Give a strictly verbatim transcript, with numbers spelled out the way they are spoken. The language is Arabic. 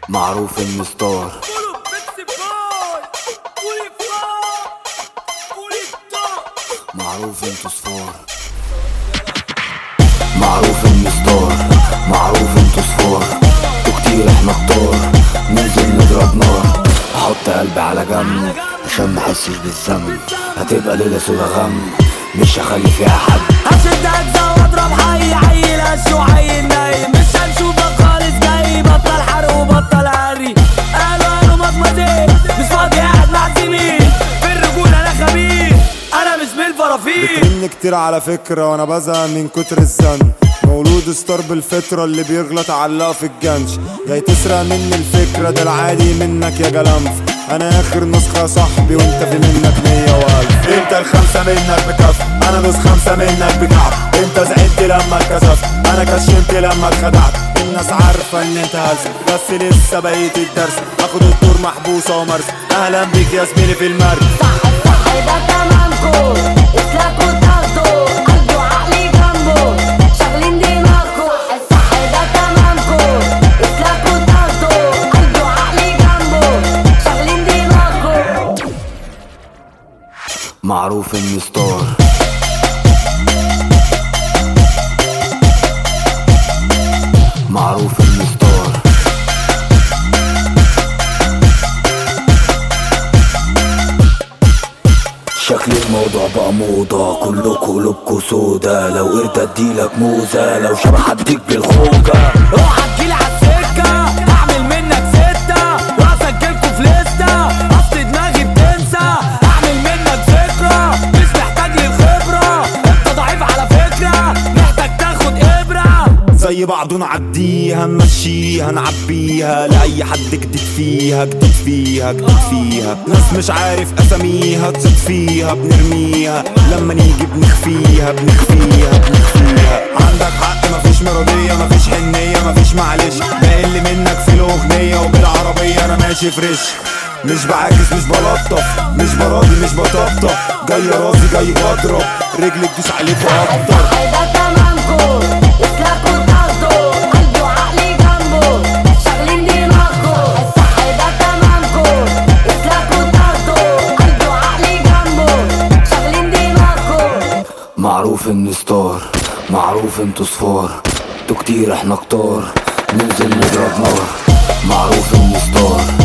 معروف اني ستار. معروف انتو صفار. معروف اني ستار. معروف انتو صفار. انتو كتير احنا كتار. ننزل نضرب نار. احط قلبي على جنب عشان محسش بالذنب. هتبقى ليلة سودا غم مش هخلي فيها حد. هشد اجزا واضرب حي عيل هش وعيل نايم. مش هنشوفك خالص جاي. بطل حرق وبطل هري. قالوا قالوا مطمزين مش فاضي قاعد مع زميل. في الرجولة انا خبير انا مش من الفرافير. بترن كتير على فكرة وانا بزهق من كتر الزن. مولود ستار بالفطرة اللي بيغلط علقه في الجنش. جاي تسرق مني الفكرة ده العادي منك يا جلنف. انا اخر نسخة صاحبي وانت في منك مية والف. انت الخمسة منك بكف انا دوس خمسة منك بكعب. انت زعلت لما اتكسفت انا كشمت لما اتخدعت. الناس عارفة ان انت هلس بس لسه بقيت الدرس. هاخد الدور محبوسة ومرس. اهلا بيك يا زميلي في المرج. صح الصح ده تمامكو اسلكوا تاخدوا قلبي وعقلي جنبه شغلين دماغكو. الصح ده تمامكو اسلكوا تاخدوا قلبي وعقلي جنبه شغلين دماغكو. معروف اني ستار. معروف اني ستار. شكل الموضوع بقى موضة كلكوا قلوبكوا سودا. لو قرد اديلك موزة لو شبح اديك بالخوجة. اوعى تجيلي عالسكة هعمل منك ستة وهسجلكوا في لستة. اصل دماغي بتنسى هعمل منك ذكرى. مش محتاج للخبرة انت ضعيف على فكرة. محتاج تاخد ابرة. زي بعض نعديها نمشيها نعبيها. لأي حد جديد فيها جديد فيها جديد فيها. ناس مش عارف اساميها تزيد فيها بنرميها. لما نيجي بنخفيها بنخفيها بنخفيها. عندك حق مفيش مرضية مفيش حنية مفيش معلش. بقل منك في الأغنية وبالعربية انا ماشي فريش. مش بعاكس مش بلطف مش براضي مش بطبطب. جاي راسي جاي بضرب رجلي تدوس عليك اكتر. الصح ده تمامكو اسلكوا تاخدوا قلبي وعقلي جنبه شغلين دماغكو. الصح ده تمامكو اسلكوا تاخدوا قلبي وعقلي جنبه شغلين دماغكو. معروف اني ستار. معروف انتو صفار. انتو كتير احنا كتار. ننزل نضرب نار. معروف اني ستار.